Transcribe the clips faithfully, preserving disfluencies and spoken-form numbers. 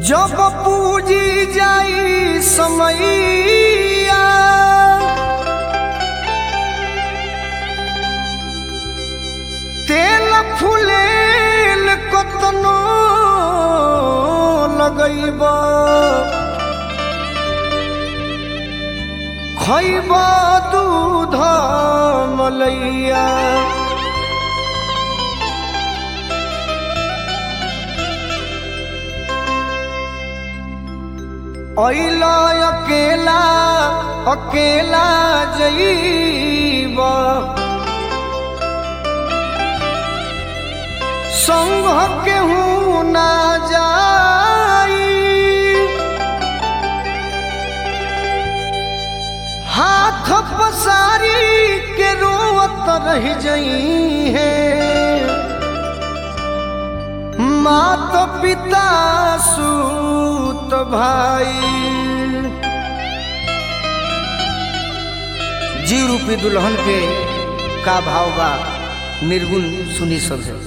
जब पूजी जाई समैया तेल फुलेल कतनो लगैब खैब दूध मलैया अइला अकेला अकेला जइब संग केहू ना जाई हाथ पसारी के रोवत रह जई है मात पिता सूत भाई। जी रूपी दुल्हन के का भाव बा निर्गुण सुनी सब है।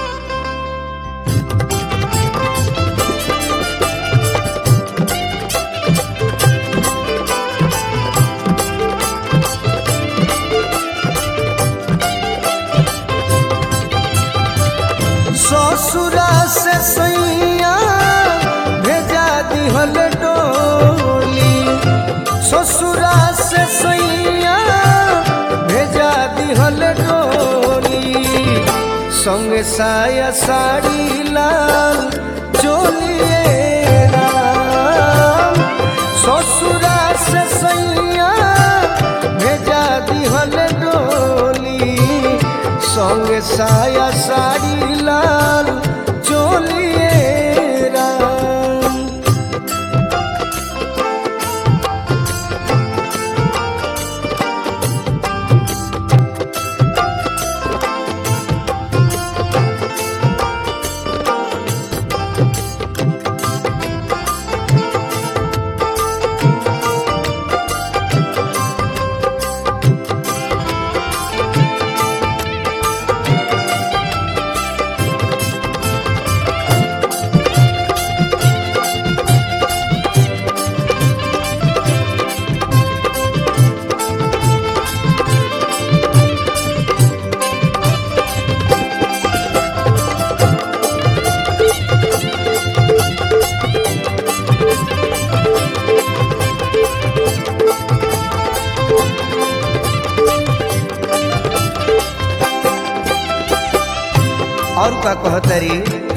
ससुरा से सैया भेजा दिहल डोली ससुरा से सैया भेजा दिहल डोली संग साया साड़ी लाल चोलिए राम ससुरा से सैया भेजा दिहल डोली संग साया साड़ी लाल चोलिए राम। और का कहतरी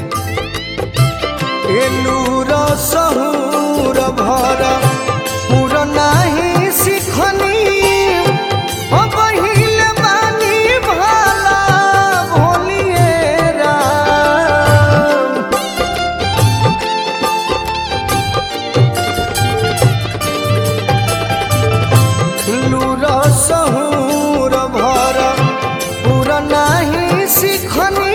एलूर सहूर भर पूर नाही सिखनी अबहिल बानी भाला भोलिए राम लूर सहूर भर पूर नाही सिखनी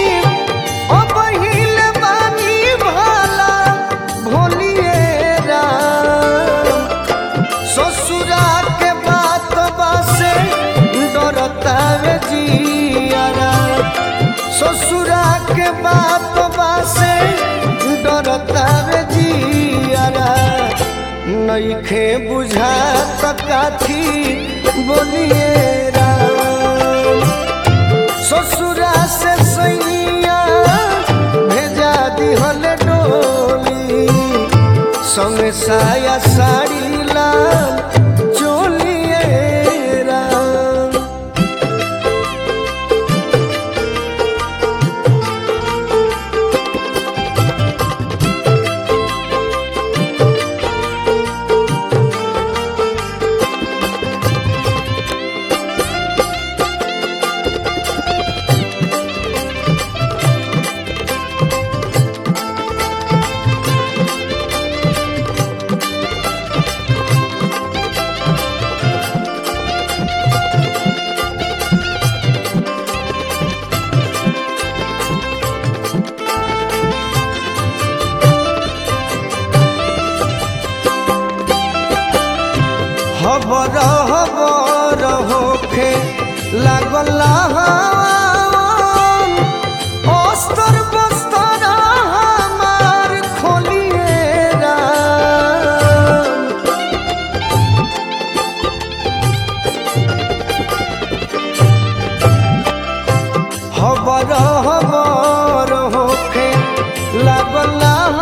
ससुरा के बात बासे डरता रे जियारा नइखे बुझात काथी बोलिए राम ससुरा से सैया भेजा दिहल डोली संग साया साड़ी लाल चोलिए राम। हबर हबर होखे लागल अस्तर बस्तर हमार खोलिए रहबर होखे लागल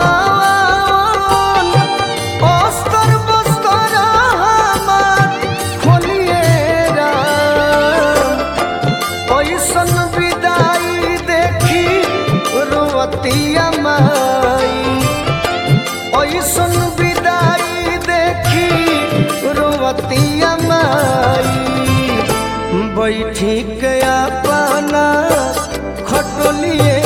अस्तर बस्तर हमार खोलिए राम ऐसन विदाई देखी रोवतिया माई ऐसन विदाई देखी रोवतिया माई बैठी के अपना खटोलिए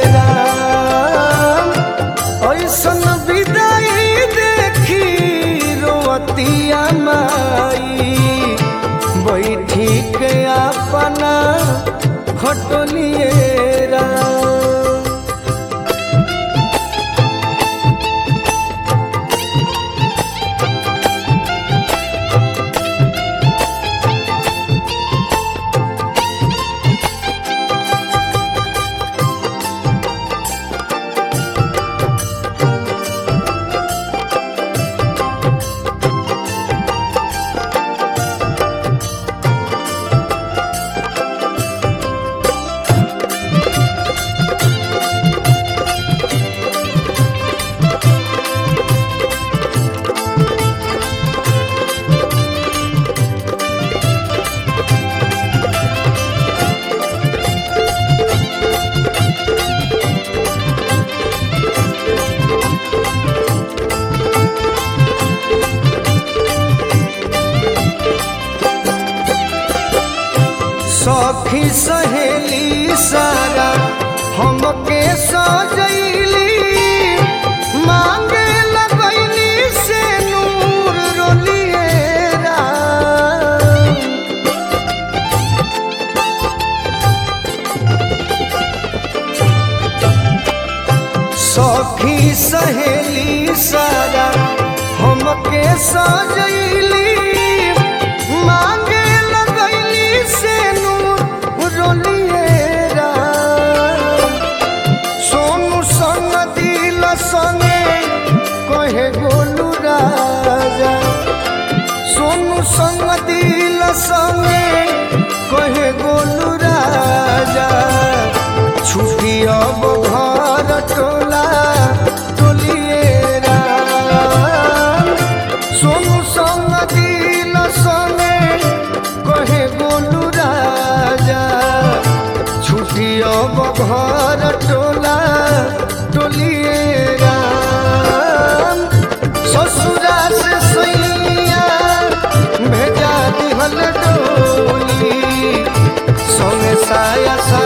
राम ऐसन विदाई देखी रोवतिया माई बैठी के अपना खटोलिए राम। सखी सहेली सारा हमके सजैली मांगे लगैली से नूर रोलिए राम सखी सहेली सारा हमके सजैली मांगे से रोलिए राम सोनू संग दिल संगे कहे गोलू राजा सोनू संग दिल संगे कहे गोलू राजा छुट्टी अब घर टोला टोलिए राम सोनू संग दिल संगे कहे गोलू राजा छुट्टी अब घर टोला टोलिए राम ससुरा से सैया भेजा दिहल डोली संगे साया